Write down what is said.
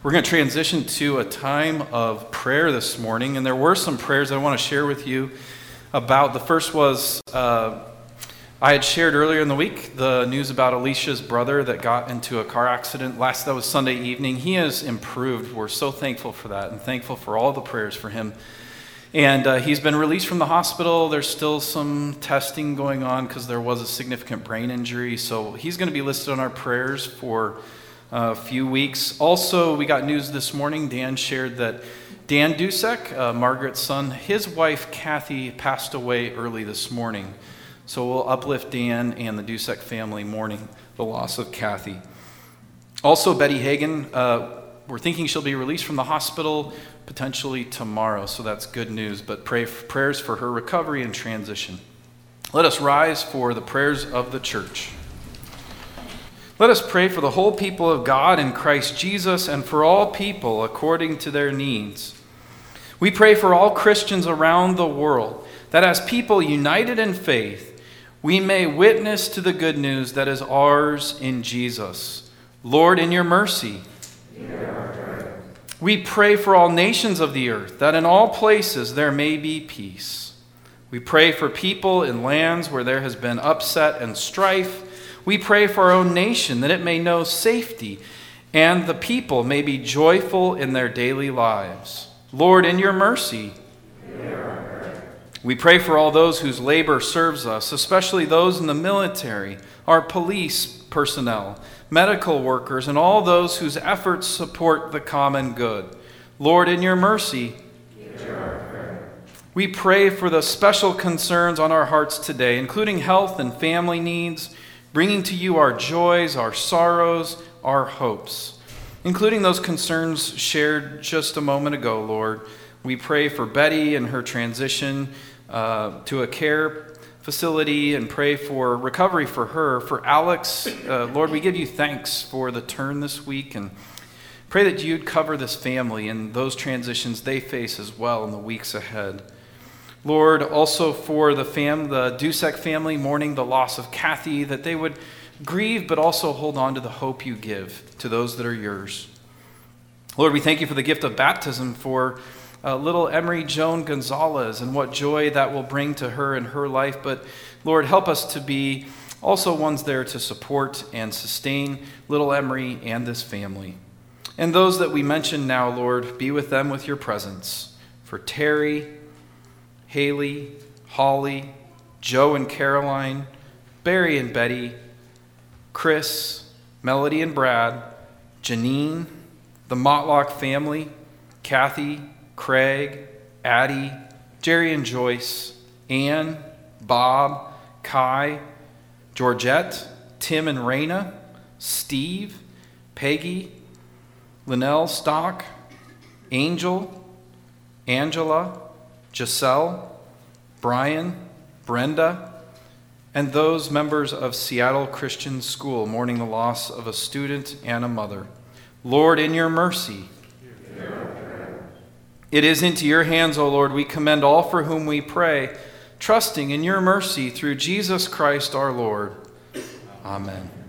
We're going to transition to a time of prayer this morning, and there were some prayers I want to share with you about. The first was, I had shared earlier in the week the news about Alicia's brother that got into a car accident. That was Sunday evening. He has improved. We're so thankful for that and thankful for all the prayers for him. And he's been released from the hospital. There's still some testing going on because there was a significant brain injury. So he's going to be listed on our prayers for a few weeks. Also, we got news this morning. Dan shared that Dan Dusek, Margaret's son, his wife Kathy passed away early this morning. So we'll uplift Dan and the Dusek family mourning the loss of Kathy. Also, Betty Hagan, we're thinking she'll be released from the hospital potentially tomorrow, so that's good news. But prayers for her recovery and transition. Let us rise for the prayers of the church. Let us pray for the whole people of God in Christ Jesus and for all people according to their needs. We pray for all Christians around the world, that as people united in faith, we may witness to the good news that is ours in Jesus. Lord, in your mercy, we pray for all nations of the earth, that in all places there may be peace. We pray for people in lands where there has been upset and strife. We pray for our own nation, that it may know safety, and the people may be joyful in their daily lives. Lord, in your mercy, we pray for all those whose labor serves us, especially those in the military, our police personnel, medical workers, and all those whose efforts support the common good. Lord, in your mercy, we pray for the special concerns on our hearts today, including health and family needs, bringing to you our joys, our sorrows, our hopes, including those concerns shared just a moment ago, Lord. We pray for Betty and her transition to a care facility and pray for recovery for her. For Alex, Lord, we give you thanks for the turn this week and pray that you'd cover this family and those transitions they face as well in the weeks ahead. Lord, also for the Dusek family mourning the loss of Kathy, that they would grieve but also hold on to the hope you give to those that are yours. Lord, we thank you for the gift of baptism for little Emery Joan Gonzalez and what joy that will bring to her in her life. But Lord, help us to be also ones there to support and sustain little Emery and this family. And those that we mention now, Lord, be with them with your presence. For Terry, Haley, Holly, Joe and Caroline, Barry and Betty, Chris, Melody and Brad, Janine, the Motlock family, Kathy, Craig, Addie, Jerry and Joyce, Ann, Bob, Kai, Georgette, Tim and Raina, Steve, Peggy, Linnell Stock, Angel, Angela, Giselle, Brian, Brenda, and those members of Seattle Christian School mourning the loss of a student and a mother. Lord, in your mercy, it is into your hands, O Lord, we commend all for whom we pray, trusting in your mercy through Jesus Christ our Lord. Amen.